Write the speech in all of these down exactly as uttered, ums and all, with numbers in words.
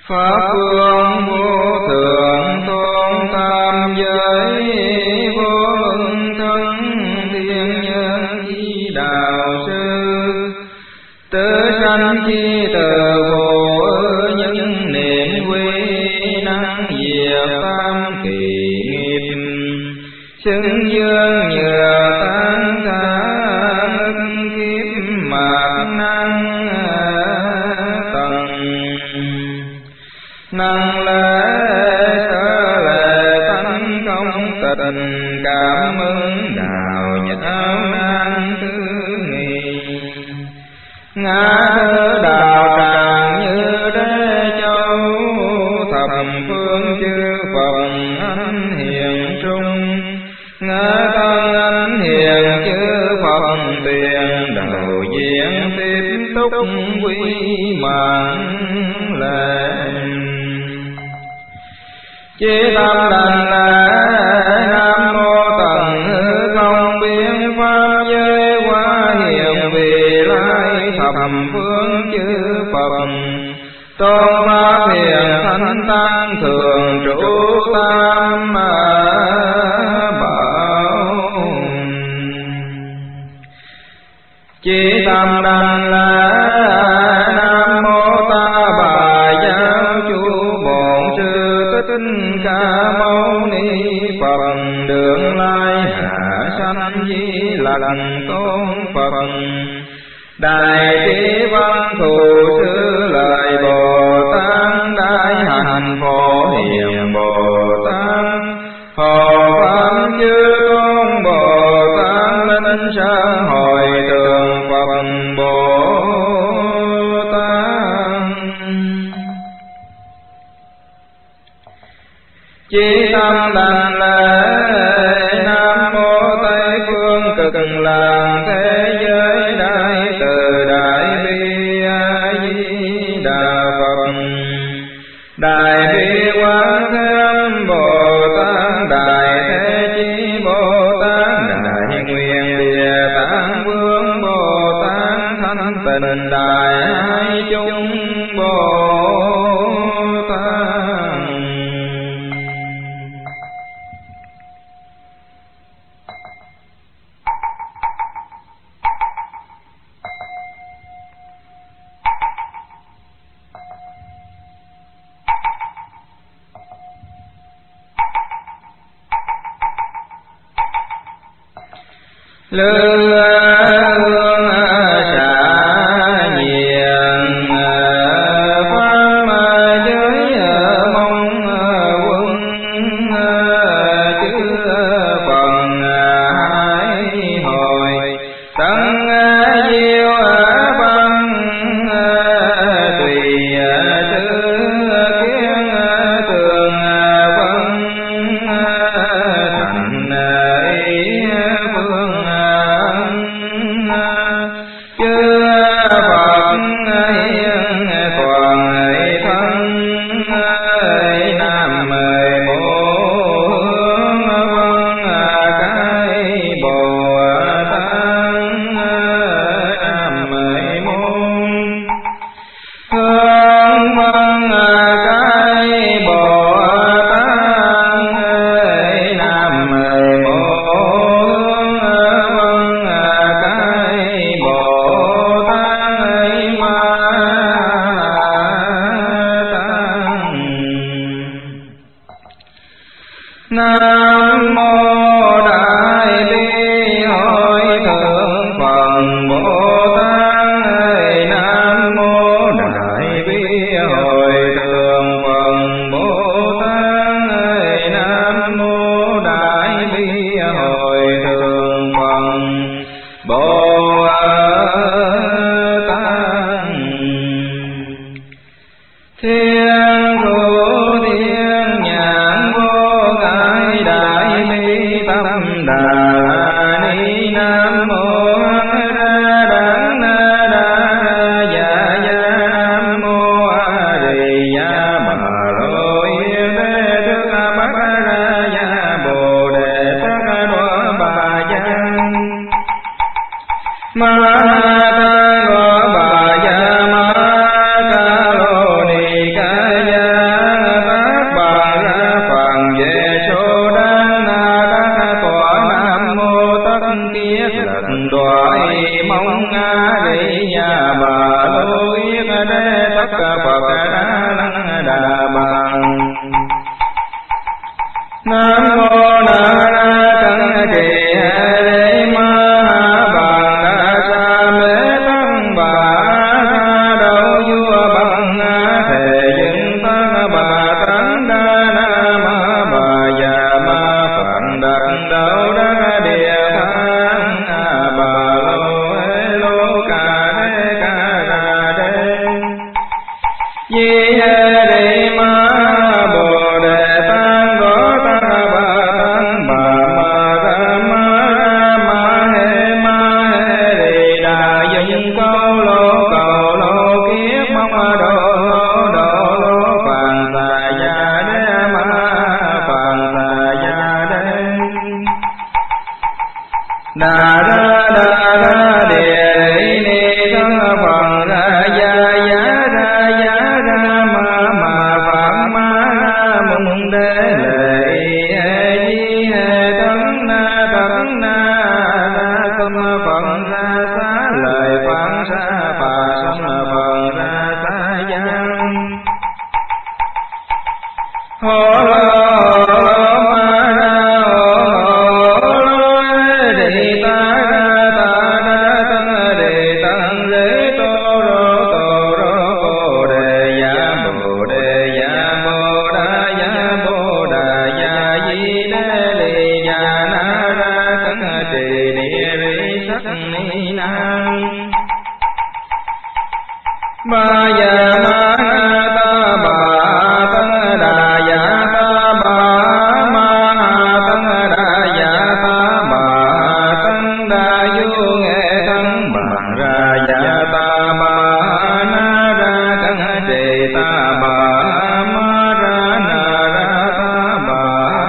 Pháp phương vô thượng tôn tam giới vô luân thân thiên nhân chi đạo sư tứ sanh chi từ vô nhân niệm quy năng diệt tam kỳ nghiệp xưng dương nhờ tan thả kiếp mạt năng tầng năng lễ sơ lệ tánh công tình cảm ứng đạo nhật áo nan thứ nghi ngã thứ đạo tràng như đế châu thập phương chư Phật anh hiền trung ngã thân anh hiền chư Phật tiền đầu diễn tiếp tục quy mạng lệ chí tâm đảnh lễ nam mô tần hư không biến pháp giới quá hiện vị lai thập phương chư Phật tôn pháp hiền thánh tăng thường trụ tam bảo chí tâm đảnh lễ nam mô ta bà giáo chủ bổn sư Thích Ca Mâu Ni Phật đường lai hạ sanh di lặc tôn Phật đại trí văn thù sư lợi Bồ Tát đại hạnh phổ hiền Bồ Tát hộ pháp chư tôn Bồ Tát linh sa hồi tường Phật Bồ Tát chí tâm đảnh lễ nam mô Tây phương cực lạc thế giới đại từ đại bi a di đà Phật đại bi quán thế Bồ Tát đại thế chí Bồ Tát đại nguyện địa tạng vương Bồ Tát thanh tịnh đại ai chúng Bồ Tát lương hương xả nhiệt pháp giới mong quân chư Phật hải hồi tấn diệu văn tùy sư kiến tường vân thành ý phương Nam mô Đại Bi Hội Thượng Phật Bồ Tát. Nam mô Đại Bi Hội Thượng Phật Bồ Tát. Nam mô Đại Bi Hội Thượng Phật Bồ Tát. Thiên thủ thiên nhãn vô ngại đại bi tâm đà ni. Nam mô a đà na đà dạ dạ. Nam mô a di đà bà lô yên đế thức bát ra ya bồ đề sắc đoa bà dạ ma ta đoa bà dạ ma ca lô ni ca ya kiết lật đoại mong đi nhà bà lô yết đế tất Phật đa năng đà bằng. Nam mô Na Ra Cân Trì Hê Ma Bằng Đa Sa Mê Tăng Bà Tha Đậu Vua Bằng Thề Dưng Tăng Bà Tánh Đa Na Ma Bà Già Ma Phạn Đặc Đậu Đa Địa Thang Bà Lô Ê Lô Ca Đê Ca Đà Đê Di Hê Đi Ma Bồ Đề Tăng Đô Tăng Bà Tăng Bà Ma Ra Ma Ra Ma Hê Ma Hê Đi Đà Dinh Câu Lô Cầu Lô Kiết Mong Đô Lô Đô Lô Phạn Xà Gia Đê Ma Phạn Xà Gia Đê Đà Ra Đà Ra Địa Ni Thân Phật Ra Gia Gia Ra Gia Ra Ma Ma Phạn Ma Mùng Đế Lệ Hê Di Hê Tấn Na Tấn Na Na Tâm Phật Ra Xá Lợi Phạn Sa Phà Sâm Phật Ra Xá Giang Hô Lô Lô Ma Ra Hô Lô Đi Ta Ra Ta Ra Tân Đề Tăng Lễ Tô Rô Tô Rô Bồ Đề Ya Bồ Đề Ya Bồ Đà Ya Bồ Đà Ya Di Đê Lì Ya Na Ra Cân Trì Địa Ri Sắc Ni Nam Ba Ya Ma Na Ta Bà Tân Đà Ya Ta Bà Ma Tân Đà Ya Ta Bà Tân Đà Du Nghệ Thân Bằng Ra Ya Ta Bà Na Ra Cân Trì Ta Bà Ma Ra Na Ra Ta Bà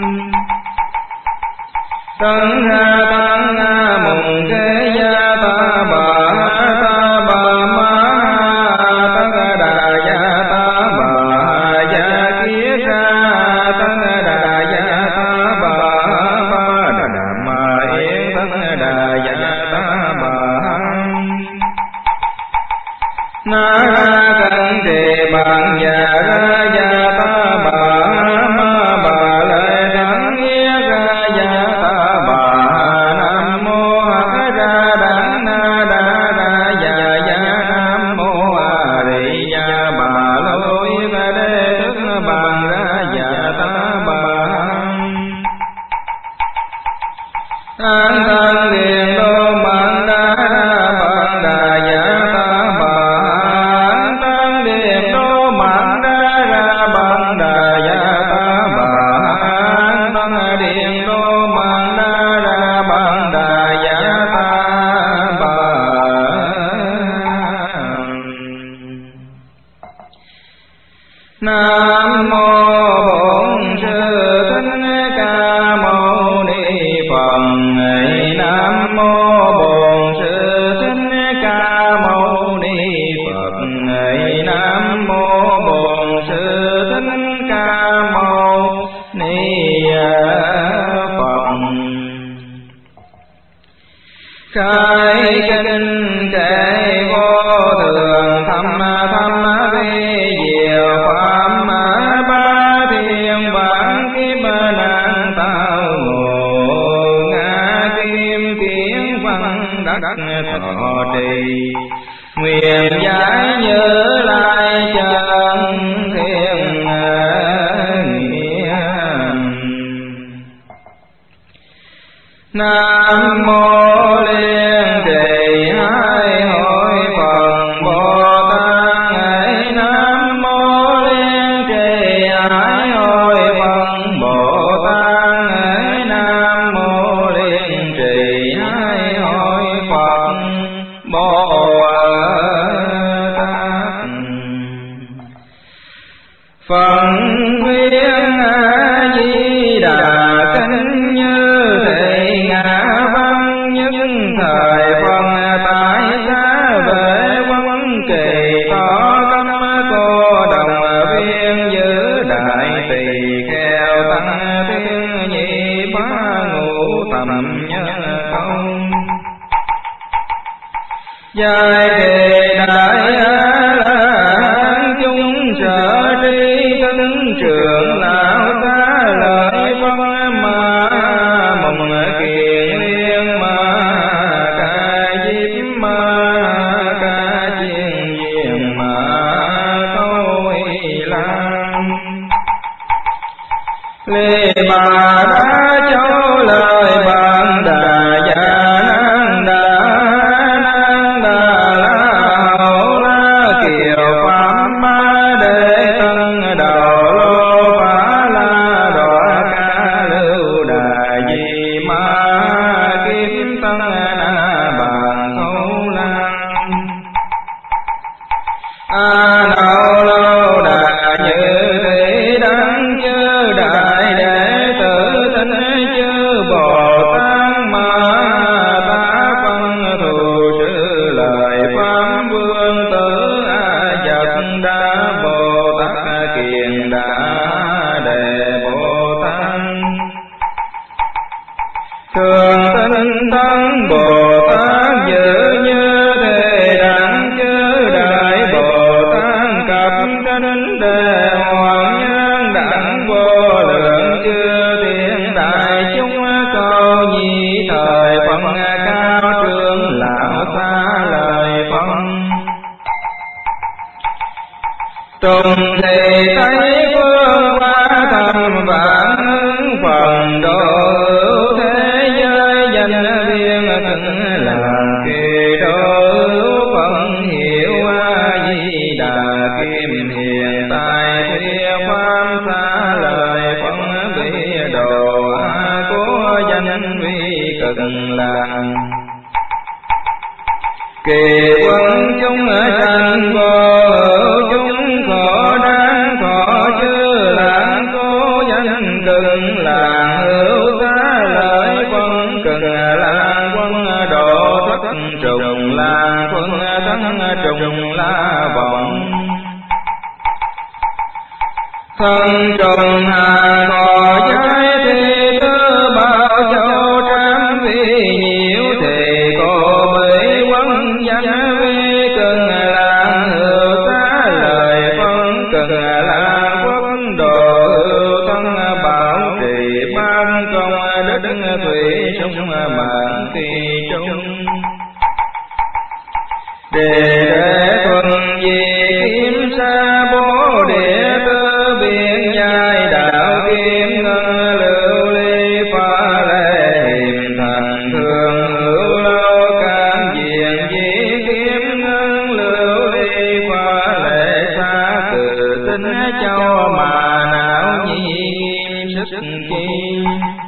Tân Ha Tân Ha Mùng Kế Ya Ta Bà Ta Bà Ma Tân Đà Ya Ta Bà Ya Kiết Ra Tân Đà Ya Ta Bà Ba Đà Ma Yên Tân Đà Ya Ta Bà Na Ra Cân Trì Bằng Ya Ra Ya Ta Bà Ma Bà Lệ Đắng Yết Ra Ya Ta Bà Nam Mô Hắc Ra Đắng Na Đa Ra Ya Ya Nam Mô A Di Ya Bà Lô Yết Đế Thức Bằng Ra Ya Ta Bà An Thân Điện Đô Bằng Đa Ra Bằng Đà Ya Ta Bà An Thân Điện Đô Bằng Đa Ra Bằng Đà Ya Ta Bà An Thân Điện Đô Bằng Đa Ra Bằng Đà Ya Ta Bà Nam Mô Bổn Sư Thích Ca Mâu Ni Phật. Nam Mô Bổn Sư Thích Ca Mâu Ni Phật. Nam Mô Bổn Sư Thích Ca Mâu Ni Phật. Khai kinh kệ vô thường thâm thâm vi diệu pháp ba thiên bản kiếp nạn tạo ngộ ngã kim kiến văn đắc thọ trì nguyện giải như lai chân thiên nghĩa. Nam mô Liên Trì Hai Hội Phật Bồ Tát. Nam mô Liên Trì Hai Hội Phật Bồ Tát. Nam mô Liên Trì Hai Hội Phật Bồ Tát. Phật nguyện A Di Đà kinh như thị ngã văn nhất thời phân tại xa về quân kỳ to cấm cô đồng viên giữ đại tỳ kheo tăng thiên nhị phá ngũ tầm nhân câu Giai đề đại la chúng sở tri thân trưởng lão ta lợi phân ma mộng kiền liên ma ca diếp ma ca chiên diện ma câu lan lê bà đã cho lời bạn đà gia năng đà năng đà la hậu la kiều pháp ma đệ tân đầu lô phá la đọa ca lưu đà di ma kim tân na bàn khâu lan a nào lâu đà như thế đáng chư đại đệ tử tinh chư bồ tát ma ta phân thù chư lời pháp vương tử a dật đa bồ tát kiền đa đề bồ tát thường tinh tấn bồ tát giữ như thế đẳng chư đại bồ tát cập kinh đề hoàng nhân đẳng vô lượng chư thiên đại chúng câu nhi thời phân cao trương lão xa lời phân trùng thì thấy phương qua thầm vạn hưng phần độ hữu thế giới danh viên từng là kỳ độ hữu phận hiệu a di đà kim hiền tài thuyết pháp xa lời phân bị đồ a cố danh vi cực làng kỳ quân chúng sanh vô hữu chúng khổ đáng khổ chư lãng cố danh cực làng hữu ta lợi quân cực làng quân độ thất trùng làng quân thất trùng la vọng thân trùng hà cò trái thì tư bao châu tráng vi nhiễu thì cô bế quân danh vi cực làng hữu ta lời phân cực làng quân độ hữu thân bảo trì ban công đất thủy sông mạng kỳ trung đề đệ thuần di kim sa bố địa tư biên giai đạo kim ngân lưu ly pha lê hiểm thành thường hữu lâu cam diện di kim ngân lưu ly pha lê xa từ tinh châu mà não nhi nghiêm sức kim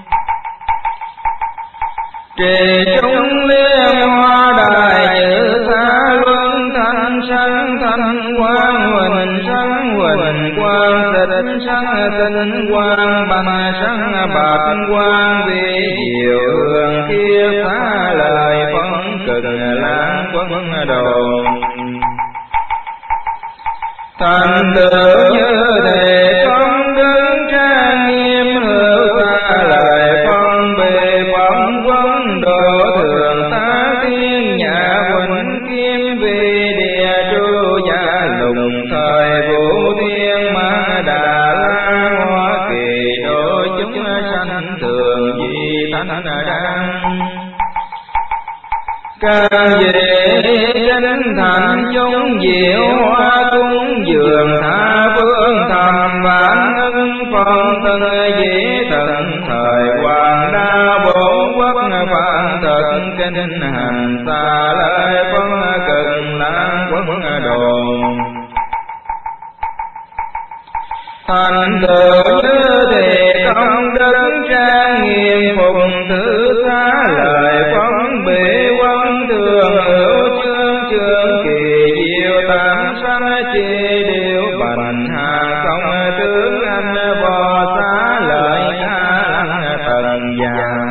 trì trung liên hoa đài như xa luân thanh sanh thanh quang huỳnh sanh huỳnh quang tịch sanh tinh quang bằng sanh bạch quang vi diệu hương kia xa lời phân cực lãng quân đồ thành tựu như thể công đứng trang nghiêm hữu xa lời phân bề phẩm quân độ thường tá thiên nhà huỳnh kim vi địa tru gia lùng thời vũ thiên ma đà la hoa kỳ độ chúng sanh thường di thánh đăng ca về chánh thành chúng diệu hoa cung dường tha phương thầm vạn ưng phân tân dĩ thần thời hoàng đa bổn quốc phạn thật kinh hành xa lời phân cực lãng quân đồn thành tựu như thì công đức trang nghiêm phụng thứ xá lời phân bị quân thường hữu chương chương kỳ diệu tam sanh chi điều bành hà công tướng anh bò xá lợi a lăng thần già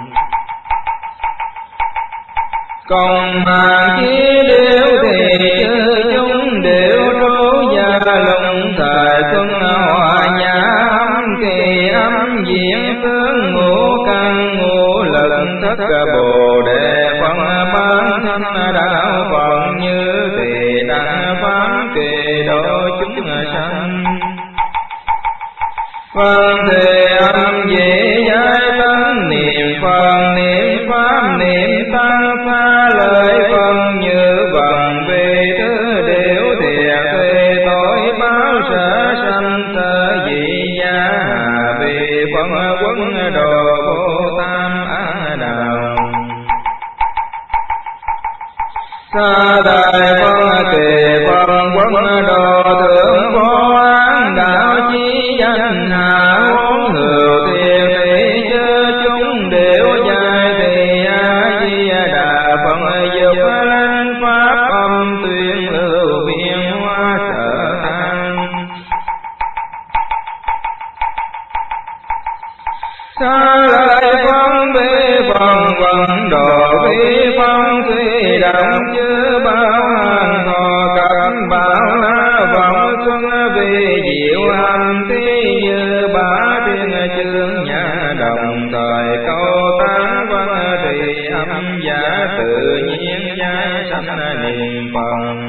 còn mà chi điều thì chư chúng đều trú gia lùng thời xuân hòa nhã âm kỳ âm diễn tướng ngũ căn ngũ lực thất bồ đề phân bán thân đạo Phật Phân thế âm dễ giải tánh niệm Phật niệm Pháp niệm tăng xa lời phân như bằng về thứ đều thiệt thế tội báo sở sanh sở dị gia hà về phân quân đồ Bồ Tam Á Đạo. Sa đại phân tề phân quân đồ thượng vô án đạo chí danh hạ uống hữu thiền thị chớ chúng đều dài thì A Di Đà Phật dục lanh pháp âm tuyên lưu biên hóa sở an. Sa lợi phân bế phần vận độ vi phân suy động chư bao hàng thọ cẩm bảo la vọng xuân vì diệu hành thi như bá thiên chương nhà đồng thời câu tán văn thì âm giả tự nhiên giai sanh niệm Phật.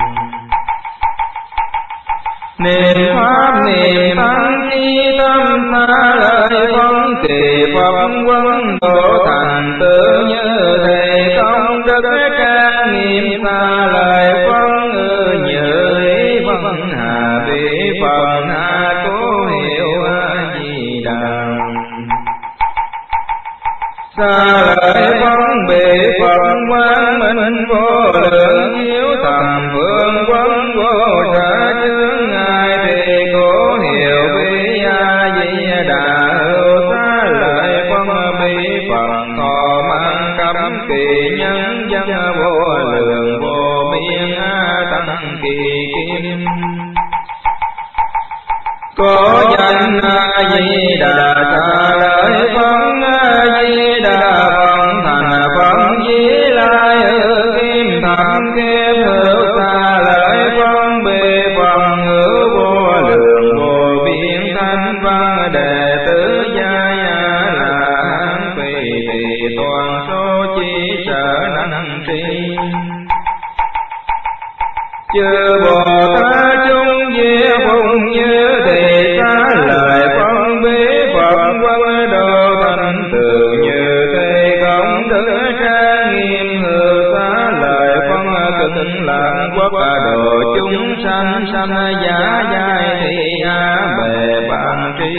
Niệm Pháp niệm tăng chi tâm xa lời phân kỳ Phật quân độ thành tự như thầy công đức ca niệm xa lời phân ư như ý phân hà vị Phật hà cố hiệu A Di Đà. Xa lời phân bị Phật quang minh vô lượng hiếu thầm phương quân vô sở chướng ngài thì cố hiệu vi A Di Đà hữu. Xa lời phân bị Phật thọ mang cấm kỳ nhân dân vô lượng vô biên a tăng kỳ kim. Có danh A Di Đà xa lời phân A Di Đà Phật thành Phật Di Lai ư kim thập kiếp hữu. Xa lời phân bề Phật hữu vô lượng vô biên thanh văn đệ tử gia là hán phi thì toàn số chi sở năng tri. Chư Bồ Tát chúng diệu phụng như thì xa lời phân bế Phật quân độ thành tựu như thế công đức trang nghiêm hữu. Xa lời phân cực lạc quốc độ chúng sanh sanh giả giai thì a bề bản tri.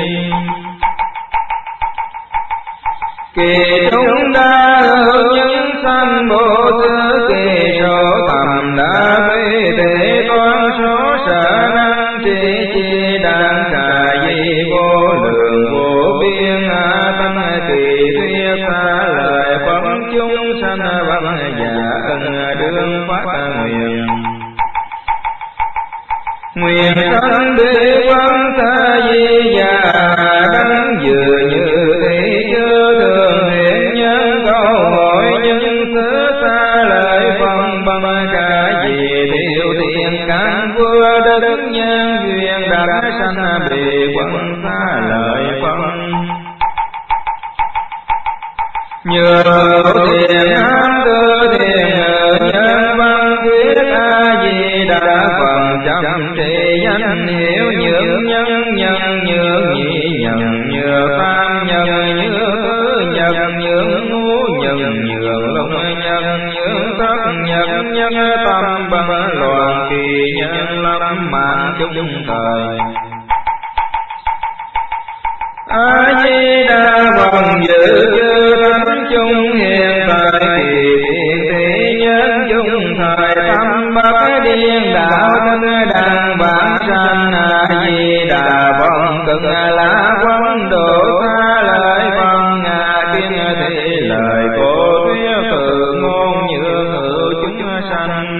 Kỳ chúng đa hữu nhân sanh vô tư kỳ số thầm đa bế thế toán số sở năng trí chi đàn cả di vô lượng vô biên a tâm kỳ thuyết. Xa lời phân chúng sanh văn giả ân đương phát nguyện. Nguyện sanh đế quân ta di già đấng vừa như thế chớ thường hiện nhân câu hỏi nhân xứ. Xa lời phân bằng cả gì thiệu thiện căn vua đất nhân duyên đã sanh bị quân. Xa lời phân nhờ thiện an tư thiện nhân văn thuyết A Di Đà Phật chăm trì danh hiệu nhượng nhân nhân nhượng nhị nhân nhượng tam nhân nhượng nhân nhượng ngũ nhân nhượng lục nhân nhượng thất nhân nhân tâm bằng loạn kỳ nhân lâm mạng chung thời. A Di Đà Phật dự chư thánh chúng hiện tại kỳ thiện thế nhân chung thời tâm bất điên đạo thân đàn bản sanh. A Di Đà Phật cực lá quân độ xa lời phân ngà kiên thị lời cổ thuyết tự ngôn nhượng hữu chúng sanh.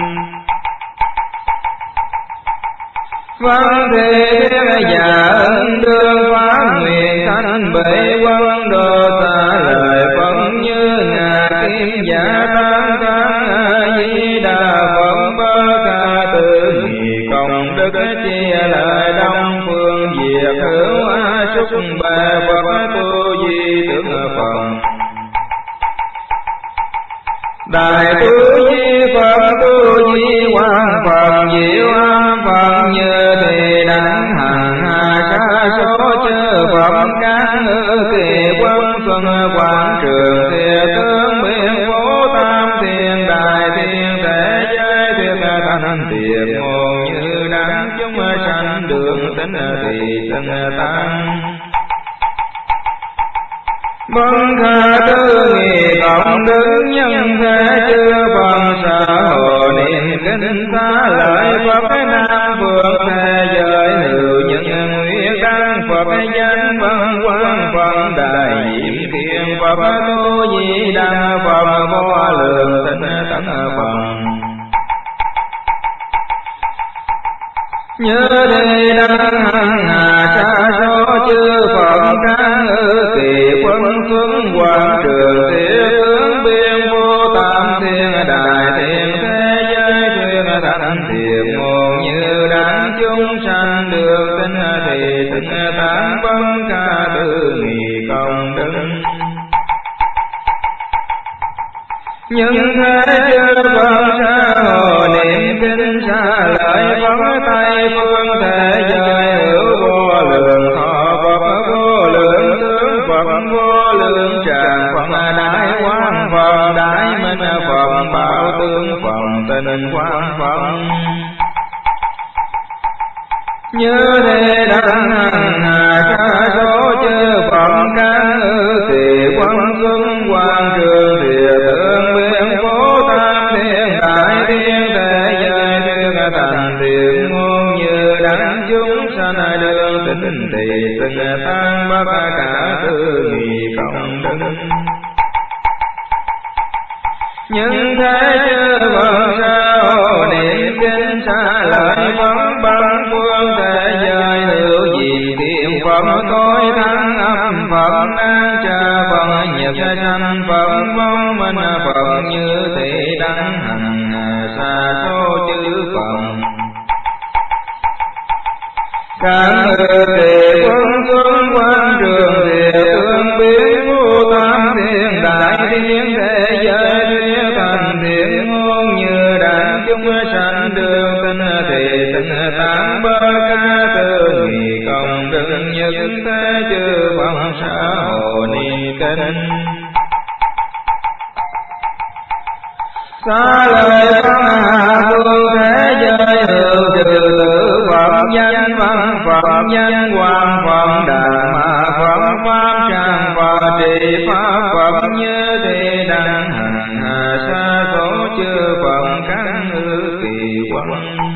Văn thế thiên giả ân đương pháp nguyện sanh bệ quân độ. Xa lời phân như ngà kim giả tam thắng. A Di Đà Phật bơ ca tự nghị công đức chia lời đông phương diệt hữu a súc bà Phật tu di tướng Phật. Đại tu di Phật tu di quang Phật diệu âm Phật như thì đẳng hằng hà sa số chư Phật tính thì sinh tăng. Vâng khả tư nghị cộng đức nhân thế chư Phật sở hộ niệm kinh xá lợi Phật Nam Phượng thế giới hữu nhân nguyện đăng Phật danh vân quang Phật đại diệm kiên Phật tu di đăng Phật vô lượng tinh tấn Phật. Nhớ đây đang hằng hà xa số chư Phật các ngự kỳ quân xuân quảng trường thiên tướng biên vô tam thiên đại thiên thế giới thuyên thành thiện nguồn như đảng chúng sanh được tinh thì tinh tán vân ca tư nghị công đức. Nhưng thế chư Phật sa hộ niệm kinh xa lợi Phật Tây phương thế giới hữu vô lượng thọ Phật vô lượng tướng Phật vô lượng tràng Phật đại quang Phật đại minh Phật bảo tướng Phật tinh quang Phật. Như thế đăng hằng hà sa số chư Phật các ngự kỳ quân xuân quang trường địa tương biên vô tam thiên đại thiên thế giới thuyên thành thiện ngôn như đắng chúng sanh đường tinh tỳ sinh tăng bất cả tư nghị công đức. Nhưng thế chư Phật sa hộ niệm kinh xa lợi Phật bằng phương thế giới hữu diệm thiện Phật tối thắng âm Phật nan cha Phật nhật sanh Phật vong minh Phật như thị đăng hằng hà sa số chư Phật. Các ngự kỳ quân xuân quang trường địa tương biến vô tam thiên đại thiên thế giới thuyết thành thiện ngôn như đảng chúng sanh đường tinh thì tinh tán bơ ca tư nghị công đức nhất thế chư Phật sa hộ niệm kinh. Xá lợi Phật hạ phương thế giới hữu trừ tử Phật danh văn Phật danh quang Phật đà ma Phật pháp tràng Phật trì pháp Phật như thế đăng hằng hà sa số chư Phật các ngự kỳ quân.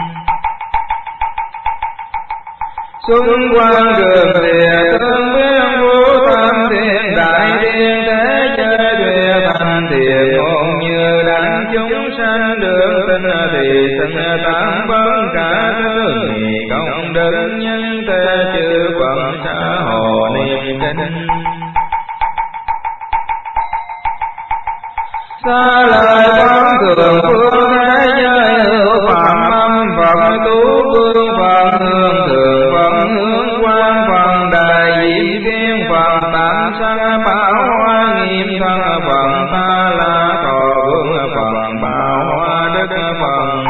Xuân quang trường địa tương biên vô tam thiên đại thiên thế giới thuyết thành thiện ngôn như đảng chúng sanh đường tinh thì sinh tán bất cả thứ nghị công đức nhân thế chư Phật sa hộ niệm kinh. Xá lợi Phật thường phương thế giới hữu phạm âm Phật tú phương Phật hương thường Phật hướng quang Phật đại diệm kiên Phật tạm sanh bảo hoa nghiêm thân Phật ta la thọ vương Phật bảo hoa đức Phật.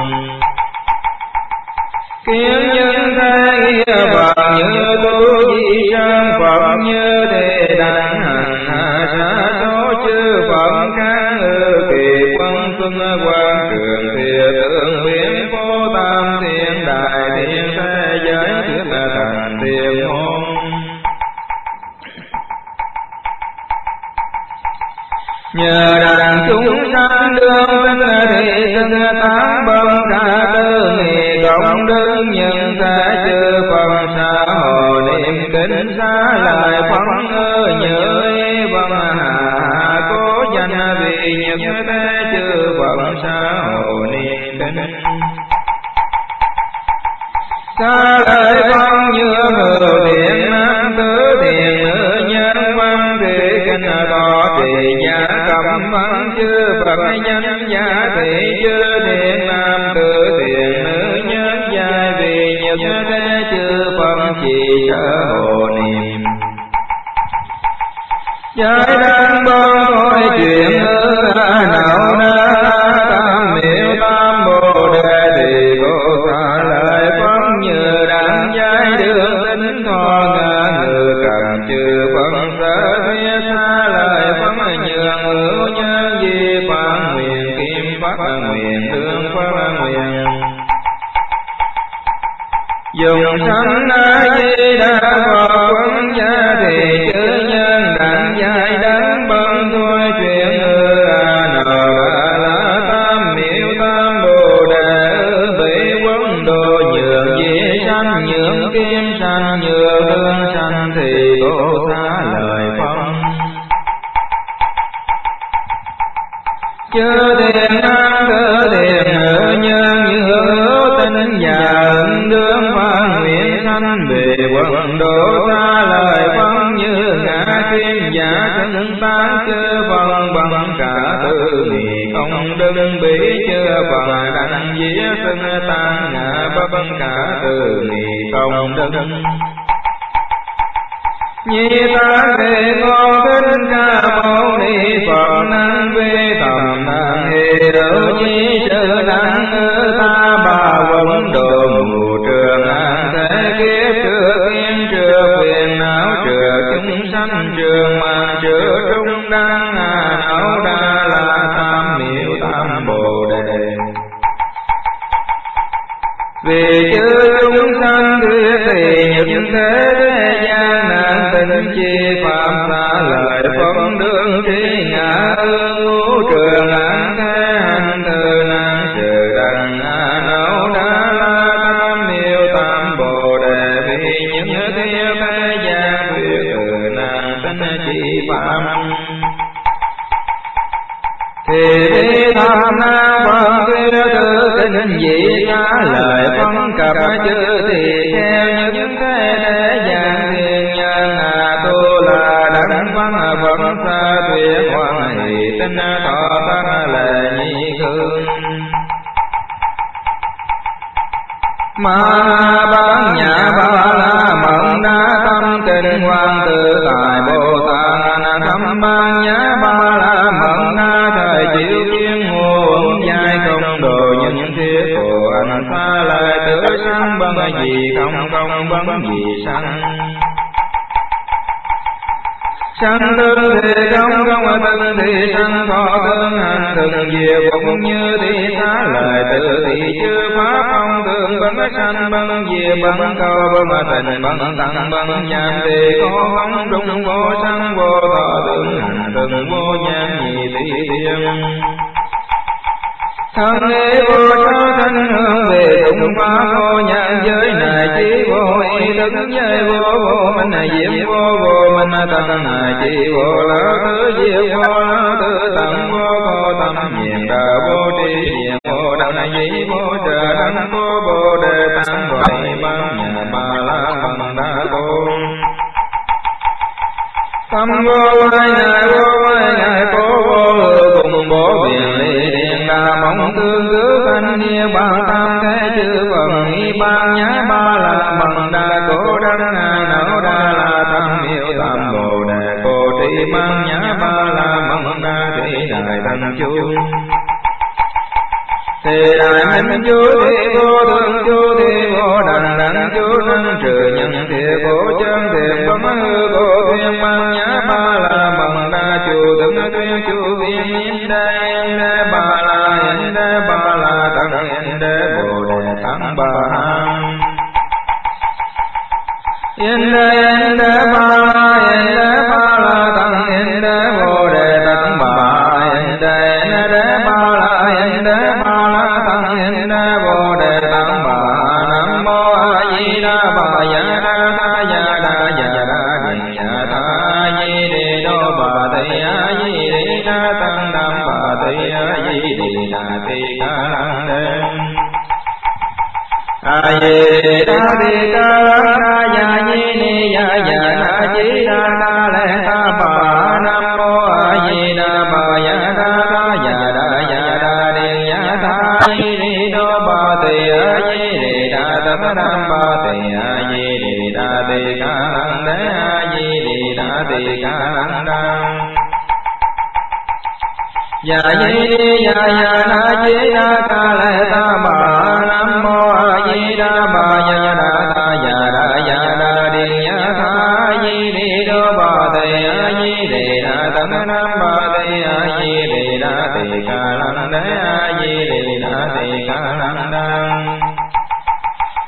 Kiến nhân thế nghĩa Phật như tu di sang Phật như thế đăng hằng hà sa số chư Phật các ngự kỳ quân xuân quang trường thiệt tương biến vô tam thiên đại thiên thế giới thuyết thành thiện ngôn. Nhờ đàn chúng sanh đương tinh thị sinh tán bất cả tư nghị cộng đức nhân thế chư Phật sa hộ niệm kính xá lợi Phật ơi nhớ ý vân hạ cố danh vì nhật thế chư Phật sa hộ niệm kính. Xá lợi Phật như hữu thiện nam tứ thiện nữ nhân văn thị kinh tỏ trì gia cầm văn chư Phật nhân gia thị chư thiện nam tứ thiện nữ nhân giai vì nhật thế chư Phật chỉ sở hộ niệm. Giải đăng bon thôi chuyện ư nào na tam miệu tam bồ đề thì cô xá lợi Phật như đăng giai đường tinh thọ ngã ngự cầm chư Phật sở thuyết xá lợi Phật nhường hữu nhân di Phật nguyện kim Phật nguyện tương Phật nguyện. dùng sanh A Di Đà Phật quân gia thì chư nhân đảnh giải đấng bần thôi chuyện ư a nờ la tam miệu tam bồ đề bị vấn đồ nhường di sanh nhường kim sanh nhường hương sanh thì cô xá lời phân chư thiện nam cư thiện nữ nhân như hữu tinh và đương phan nguyện sanh về quần độ xa lời phân như ngã kim giả thân tán chư phần bằng cả tư nghị không đừng bị chư phần đảnh vía xưng tan ngã bất cả tư nghị không đừng Nhi ta về con thích ca mâu ni Phật năng vi tầm năng hỷ đậu nhi sự năng ư ta bà vấn đồ mù trường an thế kiếp trừ kiên trừ quyền não trừ chúng sanh trường mà trừ trung đăng à não đa la tam miệu tam bồ đề vì chư chúng sanh thuyết thì những thế thế gian nạn tình chi phạm xa lời phân đương trí ngã ương ngũ trường an thế hành từ năng sự đăng a nâu đa la tam miệu tam bồ đề vì những thế thế gian thuyết từ nạn tình chi phạm thì đi tham na Phật kia tự tình dị xá lời phân cập chư thì theo những thế thế gian thiên nhân à tu là đấng văn vẫn xa tuyệt hoan hỷ tinh thọ tăng lệ nhi cương ma bán nhà ba la mận đa tâm kinh hoàng tự tại bồ tát thâm ban nhã ba la mận đa thời chịu kiến ngôn dài công đồ những thiết của anh xa lại tử sanh bằng gì không công bằng gì sanh sanh tương thì công công tương thì sanh thọ tương hành thường diệu cũng như thì xá lời tự thì chư pháp không tương bằng sanh bằng diệu bằng cầu bằng tình bằng tăng bằng nhàn thì có không trung vô sanh vô thọ tương hành thường vô nhàn nhị tỷ thiên thân ý vô sáu thanh hương về tụng pháp vô nhãn giới này chỉ vô ý thức giới vô vô minh này diệm vô vô minh tâm này chỉ vô lỡ thứ diệu vô lỡ thứ tận vô vô tâm nhiên đà vô tri nhiên vô đăng dĩ vô trợ đăng vô bồ đề tam loại ban nhà ba la bằng đa vô tâm vô vai ngài vô vai ngài cố vô hư cùng bố biển ly điện đà mong tương cứ thanh niên bằng tam thế chư phần y ban nhã ba la bằng đa cố đăng ngài não đa la tam miệu tam bồ đề cô tri ban nhã ba la bằng đa thị đại thanh chú thì đại minh chú thì vô thương chú thì vô đằng đằng chú năng trừ nhân thiệt cổ chân thiệt bấm hư cổ thiên ban nhã ba la bằng đa chú từng tuyên chú viên yên đê yên đê ba la yên đê ba la tăng yên đê bồ đề tăng ba hang yên đê yên đê ba la yên đê ba la tăng yên đê bồ đề tăng ba yên đê yên đê ba la yên đê ba la tăng yên đê bồ đề tăng ba nam mô a di đà bà ya đa tha ya đa ya đa di ya tha di đề đô bà tây a di đề đa tăng nam bà tây a di đề đà tây ca lăng đê a di đà tây ca lăng đa ya di ni ya ya đa di đa đa lê ta bà nam mô a di đà bà ya đa tha ya đa ya đa di ya tha di đề đô bà tây a di đề đà tăng nam bà tây a di đề đà tây ca lăng đê a di đề đà tây ca lăng đa ya di ni ya ya na di đa ca lê ta bà nam mô a di đà bà ya đa tha ya đa ya đa di ya tha di đề đô bà tây a di đề đà tăng nam bà tây a di đề đà tây ca lăng đê a di đề đà tây ca lăng đa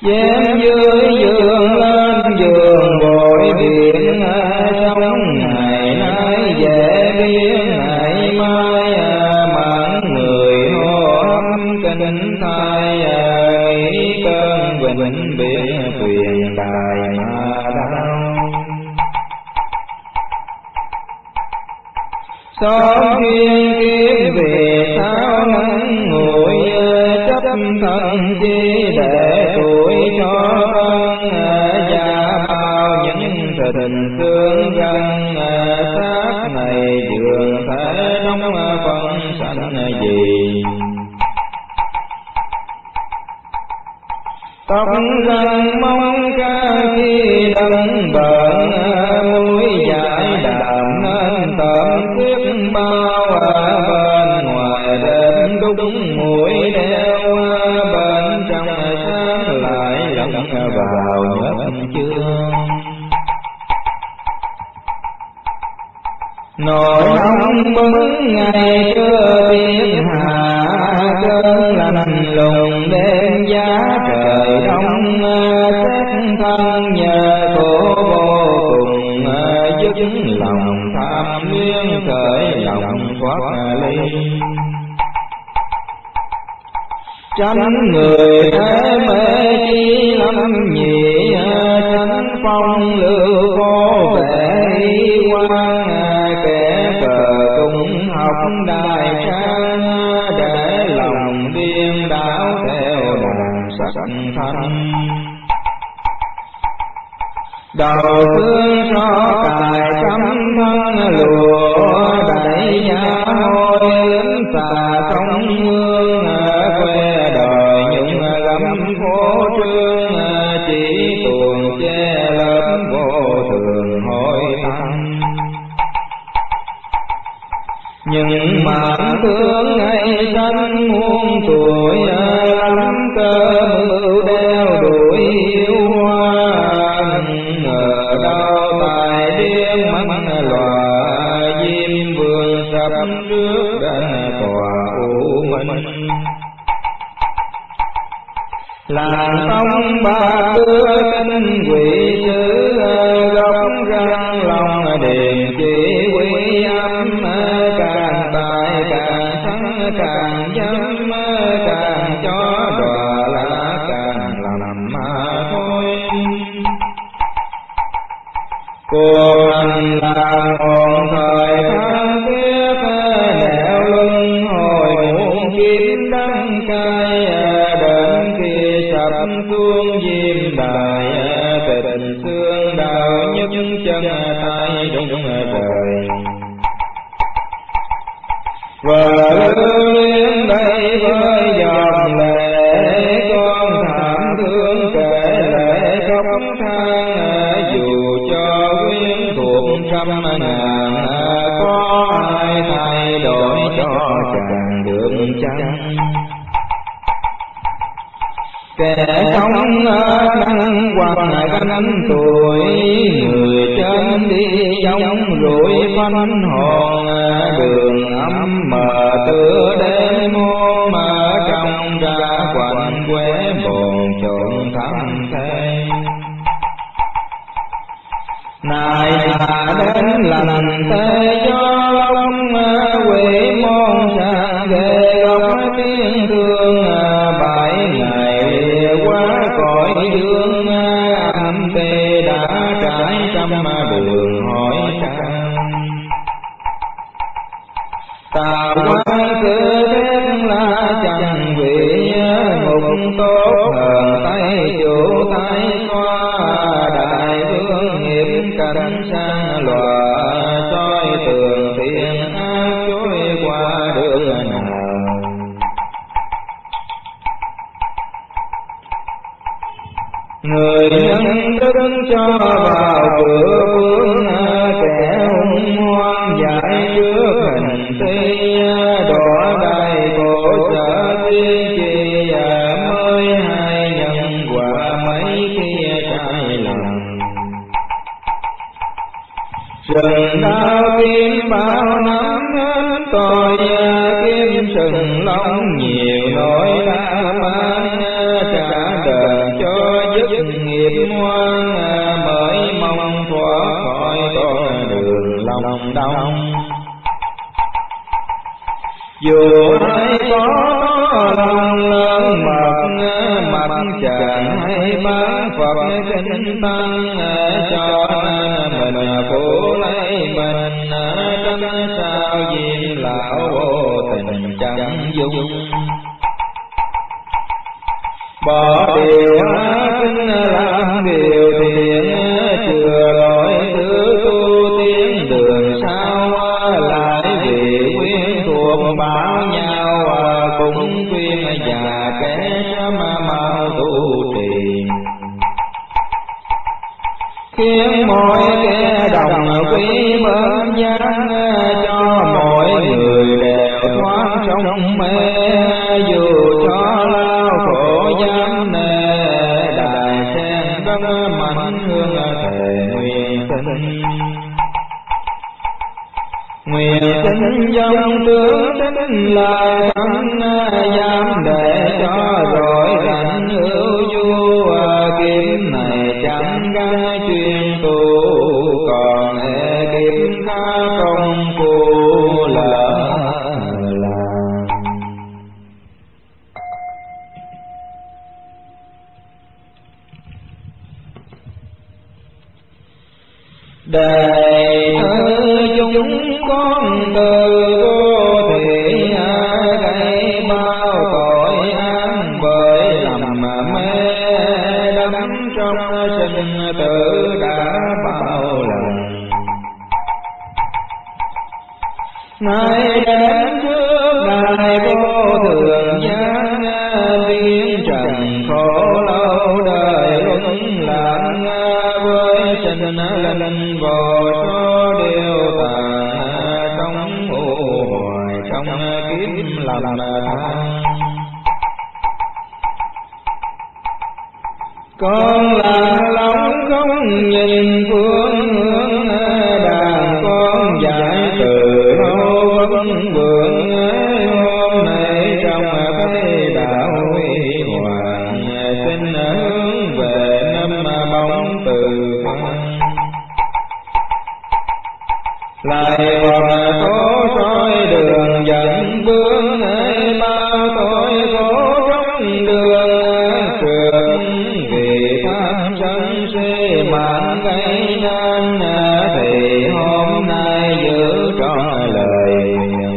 Dám dưới giường lên giường bội biển sông, ngày nay dễ biến ngày mai mãn người hô hấp kinh thai, nghĩ cơn vĩnh biển thuyền đài mà đau. Xóm thiên kiếm về sao nắng ngồi chấp thân chi để tuổi cho thân, gia bao những tình thương gắn sát này dường thể trong phân sanh gì. Tóc răng mong ca khi đấng bận, mũi dài đạm nên tẩm quyết bao, bên ngoài đêm đúng mũi đeo, bên trong sáng lại lẫn vào nhất chương. Nỗi ong bấn ngày chưa biết hạ, cơn lạnh lùng đêm giá trời đông, xét thân nhờ khổ vô cùng, dứt lòng tham luyến cởi lòng thoát ly. Tránh người thế mê chi lâm nhị, tránh phong lưu khô vẻ quan, kẻ cờ cũng học đại trang, để lòng điên đảo theo đàn sắc thanh. Đầu thương cho cài cắm thân lụa, đẩy nhà hôi lính xà sông mương, quê đời nhung gấm phố trương, chỉ tuồng che lớp vô thường hối tăng. Nhưng mãn thương ngày xanh muôn tuổi, lắm cơ mưu đeo đuổi yêu hoa, ngờ đâu tài điên mắt lòa, diêm vương sắp trước đã tòa u minh. Làng tông ba đưa kinh quỷ sứ, gốc răng lòng điền chỉ quý âm, càng tài càng thắng càng dâm, càng cho đọa lá càng làm mà thôi. Cuộc hành là hồn thời tha thiết, nẻo lưng hồi muôn kiếm đắng cay, đến khi sập xuống diêm đài, tình xương đào nhức chân tay đúng trời. Vợ lưu luyến đây với giọt lệ, con thảm thương kể lệ khóc than, dù cho quyến thuộc trăm ngàn, có ai thay đổi cho chàng được chăng. Kẻ sống nắng hoặc gánh tuổi, người trên đi giống rủi phanh hồn, đường ấm mờ tựa đêm mô, mà trong ra quạnh quẻ bồn trộn thắm thế. Này hạ đến lành thế cho long, quỷ môn xa ghê góc tiếng thương, bảy ngày lìa quá cõi dương, âm tê đã trải trăm đường hỏi trang. Tà quan cứ thét la chẳng vị, ngục tốt hờn tay chủ tay xoa, đại vương nghiệp cảnh sang lòa, soi tường thiện ác chối qua đường nào. Người nhân đức cho vào cửa vương, kẻ hung hoang dại trước hình ti, đỏ đầy khổ sở tiên trì, mới hai nhân quả mấy kia sai lầm. Rừng đao kiếm bao năm hết tội, kiếm sừng lông nhiều nỗi đã mang, trả đền cho Dù ai có lòng lớn mật mặt chàng hay bán Phật kinh tăng, cho nên mình phụ lấy mình tránh sao diêm lão vô tình chẳng dung. Bỏ điều kinh làm điều thiện, chừa lỗi thứ tu tiến đường sao lại vì quyến thuộc bảo nhau, cũng khuyên già kẻ sớm mau tu trì. Khiến mỗi kẻ đồng quý bên gian, cho mỗi người đều thoát trong mê, dù cho lao khổ dám nề, đài sen đất mạnh hương thề nguyện sinh. Nguyện sinh dòng tướng tính là thân, dám để cho rồi rảnh hữu du, kiếm này chẳng gắn chuyên tu, còn kiếm khá công phu lỡ làm. Đời thơ chúng con từ vô thị, gây bao tội ác bởi lầm mê đắm trong sinh tử đã bao lần. Nay đến trước đài vô thường gian, biến trần khổ lâu đời luân lãng, với sinh linh vô số điều tàn trong u hoài trong kiếp lầm than. Con là lòng không nhìn phương hướng, đàn con dạy từ lâu vẫn vượng, hôm nay trong cái đạo huy hoàng, xin hướng về năm bóng từ quan. Lại còn có soi đường dẫn bước, bao tội khổ trong đường trượt, vì tham sân si mạng gây nên, thì hôm nay giữ trọn lời.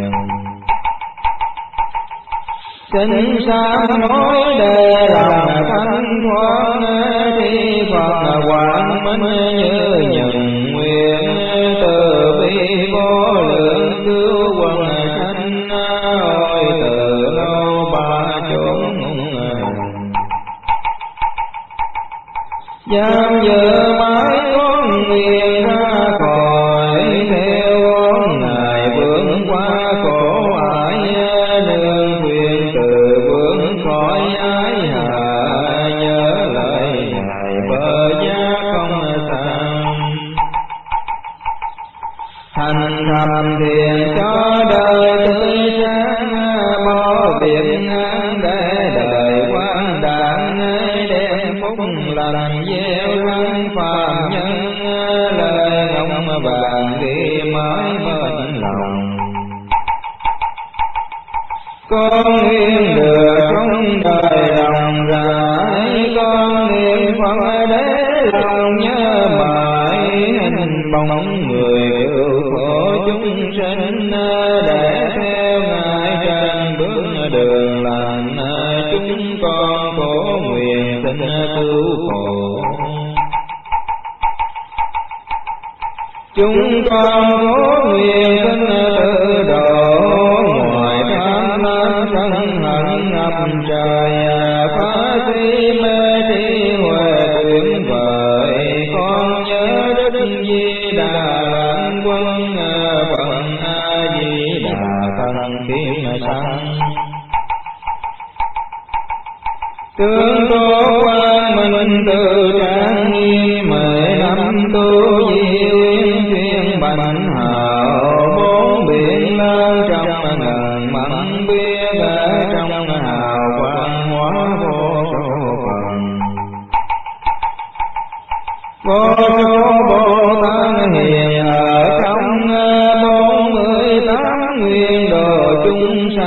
Xin sáng nói để lòng thanh thoáng, khi Phật quảng minh như nhận nguyện, từ bi vô lượng cứu quần sanh, ôi từ lâu ba chốn giam giữ mãi con nguyện ra khỏi, theo con ngài vướng qua khổ ải, nương khuyên từ vướng khỏi ái hạ, nhớ lời ngài bờ giá không sang. Hành thầm thiện cho đời tươi sáng, bỏ việc ngán để đời quan đản, đem phúc lành gieo răng phàm nhân, lời ngọc vàng đi mãi bên lòng. Con nguyện được trong đời lòng rãi, con niệm Phật để lòng nhớ mãi, hình bóng người cứu khổ chúng sinh, để theo ngài trên bước đường lành, chúng con khổ nguyện xin cứu khổ. Chúng con khổ nguyện xin tự độ, ngoài tham lam sân hận ngập trời, phá si mê trí huệ tuyệt vời, con nhớ Đức Di Đà Lãng Quân, Phật A Di Đà Thần Kim Sanh. Tướng tố quang minh tự trang nghiêm, mười năm tu di uyên chuyên bạch hào, bốn biển lớn trong ngàn mặn bia ở trong hào quang hóa vô số phần. Vô số Bồ Tát hiền ở trong bốn mươi tám nguyên đồ chúng sanh,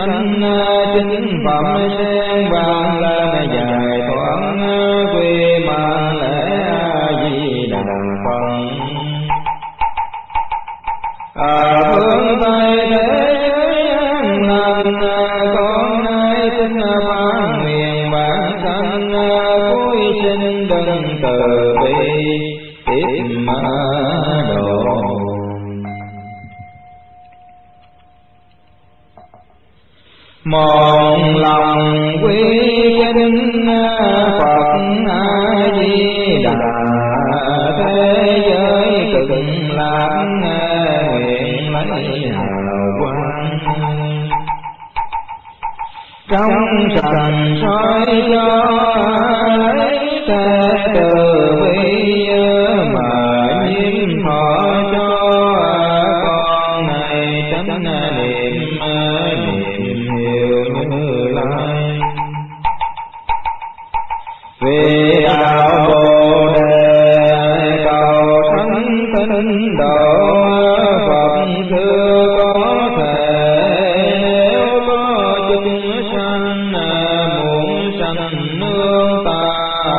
chính phẩm sen vàng lên dài thoáng quy mạng lễ A Di Đà Phật. Ở phương Tây thế giới an lành, con nay xin phán nguyện bản sanh cuối sinh đừng từ bi tiếp độ. Một lòng quy kính Phật A Di Đà, thế giới cực lạc nguyện lấy hào quang. Trong sạch soi cho lấy thế từ bi mà nhiễm thọ cho con này tránh niệm niệm hiểu Như Lai. Vì đạo Bồ Đề cầu thánh tinh độ Phật xưa có thể, nếu có chúng sanh muốn sanh nương ta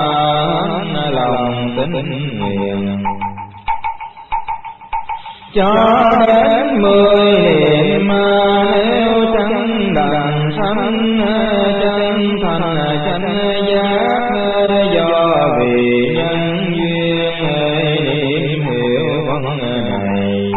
lòng tín nguyện. Cho đến mười niệm nếu chẳng đặng sanh chân thành chánh giác, do vì nhân duyên niệm hiểu Phật này.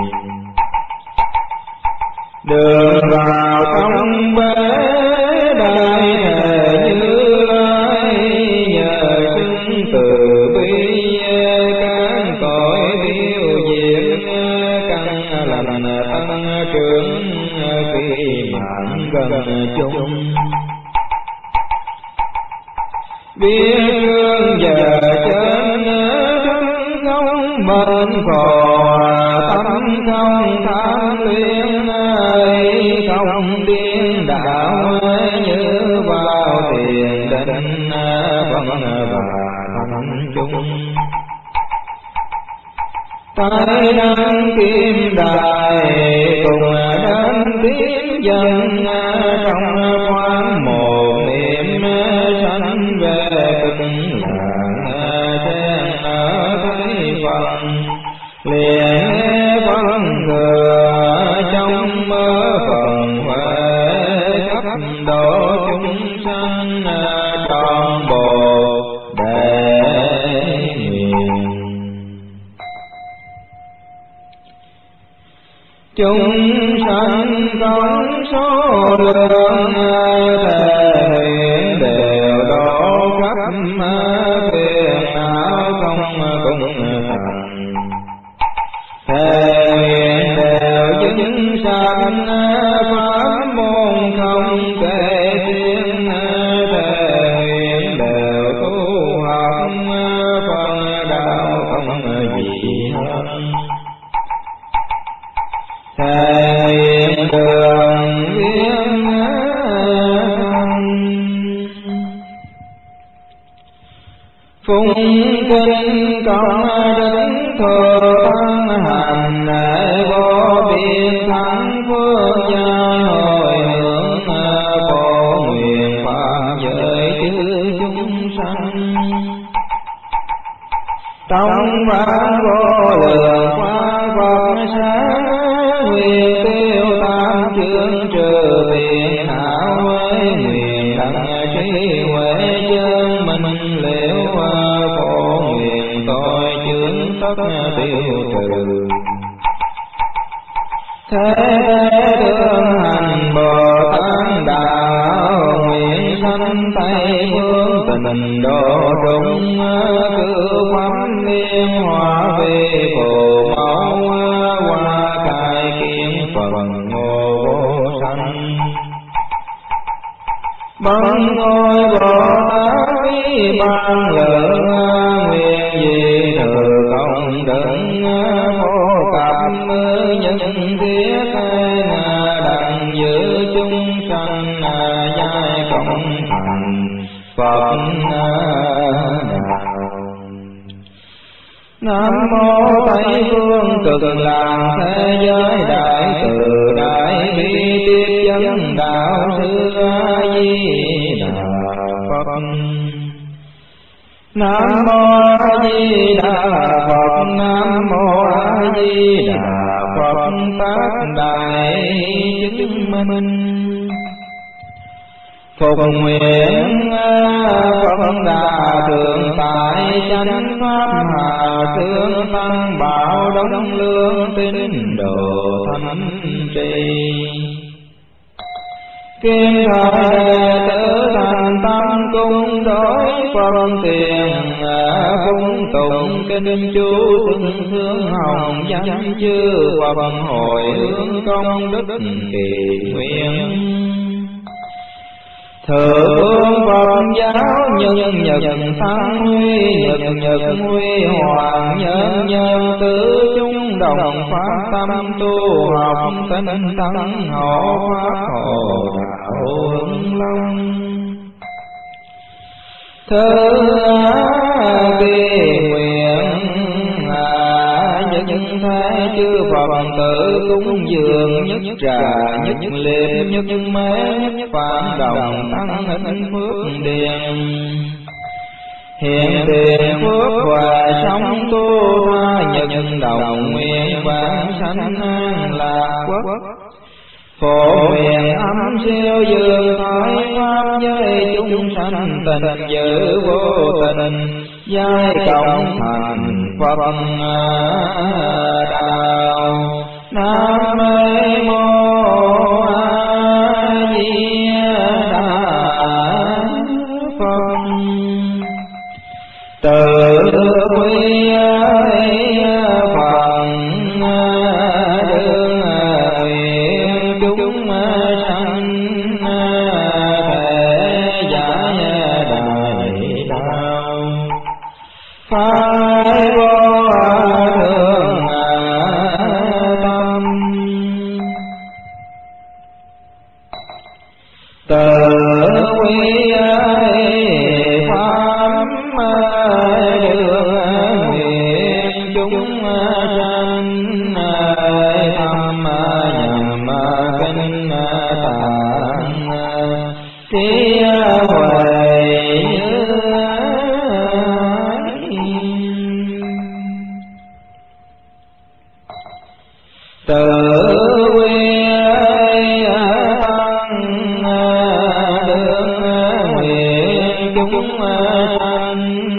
Đường vào trong bế đại thể Như Lai, nhờ xưng từ bi các cõi biểu diễn căn lành tăng trưởng khi mạng gần chung. Biếtương giờ chân thân không bên khổ, tâm không tham luyện ấy không điên đạo, như vào thiền định Phật và thân chung. Tay nâng kim đài cùng đến tiếng dân, trong quán một niệm sanh về cực lạc sen ở thấy Phật. Liền phân thừa trong mơ phần huệ khắp độ chúng sanh trọn Bồ Đề nguyện. Chúng sanh con số lượng thể hiện đều độ khắp phiền não không cùng thành. Thể hiện đều chứng sanh pháp môn không kể xiên, thể hiện đều tu học phần đạo không gì hơn. Thể hiện đường viên phung kinh công đến thừa tăng hành, vô biên thắng phước gia hồi hướng phổ nguyện phạm giới chư chúng sanh. Trong vạn vô lượng qua Phật sáng, nguyện tiêu tam chương trừ phiền não với nguyện đặng trí huệ chân minh liễu phổ nguyện tội chướng tất tiêu trừ. Thế thương hành Bồ Tát đạo nguyện sanh Tây phương tình độ đúng cư pháp liên hòa về phù mẫu hoa cai kiến phần ngô vô sanh. Bằng ngôi Bồ Tát ý ban lượng nguyện gì thừa công đấng phổ cập nhân thiết đặng giữ chúng sanh giai cộng thành Phật đạo. Nam mô Tây phương cực lạc thế giới đại từ đại bi tiếp dẫn đạo sư A Di Đà Phật. Nam mô A Di Đà Phật. Nam mô A Di Đà Phật. Tác đại chứng minh phục nguyện Phật Đà thượng tại chánh pháp hà thương tăng bảo đông lương tín đồ thánh trì. Kim thời đệ tử thành tâm cung đối Phật tiền cung tụng kinh chú xưng hương hồng danh chư Phật hồi hướng công đức kỳ nguyện. Thượng Phật giáo nhân nhật tăng huy nhật nhật huy hoàng nhân nhân tứ chúng đồng phát tâm tu học tinh tấn hộ pháp hộ đạo ứng long. Thứ kỳ nguyện nhân thế chư Phật tử cúng dường nhất trà nhất liệm nhất mế nhất phản đồng tăng hình phước điền. Hiện tiền phước và sống tu tha nhân đồng nguyện vãng sanh an lạc quốc. Phổ nguyện âm siêu dương thoái pháp với chúng sanh tình giữ vô tình. Giai cộng thành Phật đạo. Nam mô A Di Đà Phật. Từ quy Phật đương nguyện chúng sanh thể giải đại đạo. Phái vô thường tâm. Từ quy pháp đương nguyện chúng sanh thăm nhằm kinh tạng trí huệ như. Từ quy tăng đương nguyện chúng sanh